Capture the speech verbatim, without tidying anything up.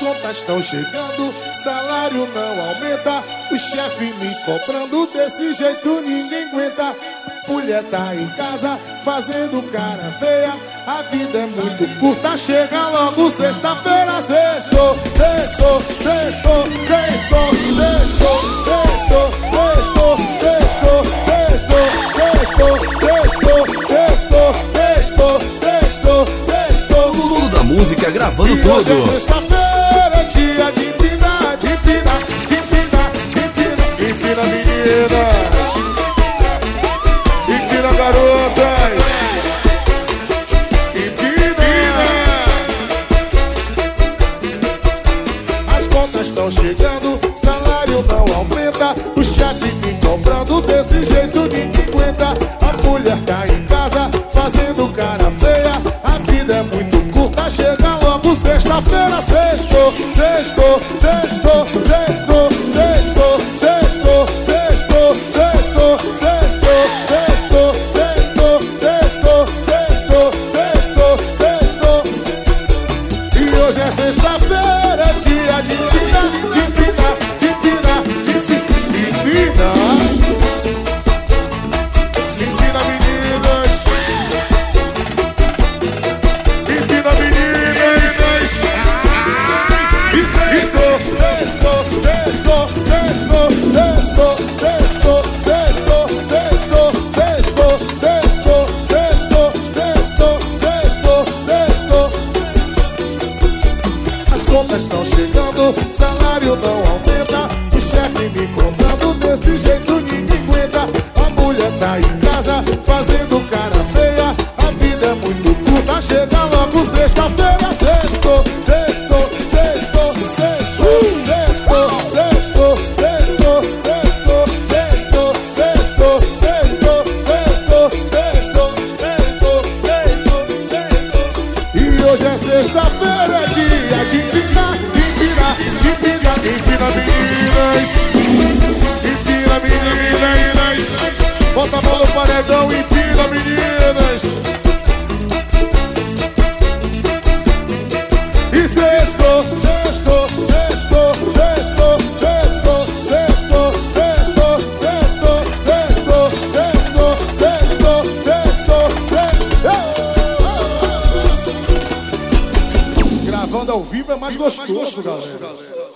contas estão chegando, salário não aumenta, o chefe me cobrando, desse jeito ninguém aguenta. Mulher tá em casa fazendo cara feia, a vida é muito curta, chega logo sexta-feira. Sextou, sextou, sextou, sextou, sextou, sextou, sextou, sextou, sextou, sextou, sextou, sextou, sextou, sextou. Tudo da música gravando tudo. Hoje é sexta-feira, dia de empinar, de empinar, de empinar, de empinar, empina menina. Empina garotas, empina. As contas estão chegando, salário não aumenta, o chefe me cobrando, desse jeito ninguém aguenta. A mulher tá em casa fazendo cara feia, a vida é muito curta, chega logo sexta-feira. Sextou, sextou, sextou, sextou, sextou, sextou, sextou, sextou, sextou, sextou, sextou, sextou, sextou, sextou, sextou. E hoje é sexta-feira, dia de empinar, de empinar, de empinar, de empinar. Empina meninas, empina meninas. E sextou, sextou, sextou, sextou, sextou, sextou, sextou, sextou, sextou, sextou, sextou, sextou, sextou, sextou. As contas estão chegando, salário não aumenta, o chefe me cobrando, desse jeito ninguém aguenta. A mulher tá em casa fazendo cara feia, a vida é muito curta, chega logo sexta-feira. Sextou, sextou, sextou, sextou, sextou, sextou, sextou, sextou, sextou, sextou, sextou, sextou, sextou, sextou, sextou, sextou. E hoje é sexta-feira, é dia de empinar, de empinar, de empinar, empina meninas, empina meninas. Bota a mão no paredão, empina meninas. E sextou, sextou, sextou, sextou, sextou, sextou, sextou, sextou, sextou, sextou, sextou, sextou, sextou. Gravando ao vivo é mais gostoso, galera.